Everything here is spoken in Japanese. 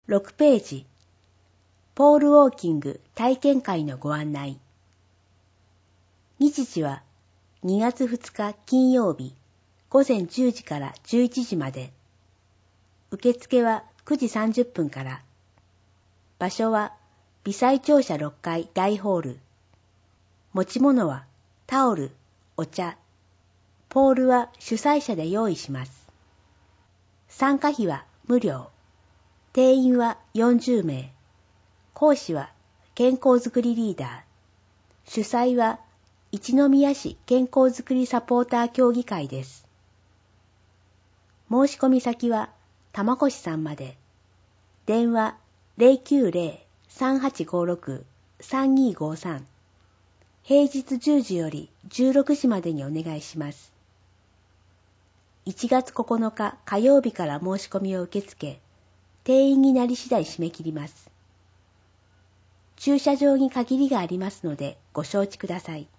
6ページ、ポールウォーキング体験会のご案内。日時は2月2日金曜日、午前10時から11時まで。受付は9時30分から。場所は微細庁舎6階大ホール。持ち物はタオル、お茶。ポールは主催者で用意します。参加費は無料。定員は40名。講師は健康づくりリーダー。主催は一宮市健康づくりサポーター協議会です。申し込み先は玉越さんまで。電話090-3856-3253。平日10時より16時までにお願いします。1月9日火曜日から申し込みを受け付け、定員になり次第締め切ります。駐車場に限りがありますのでご承知ください。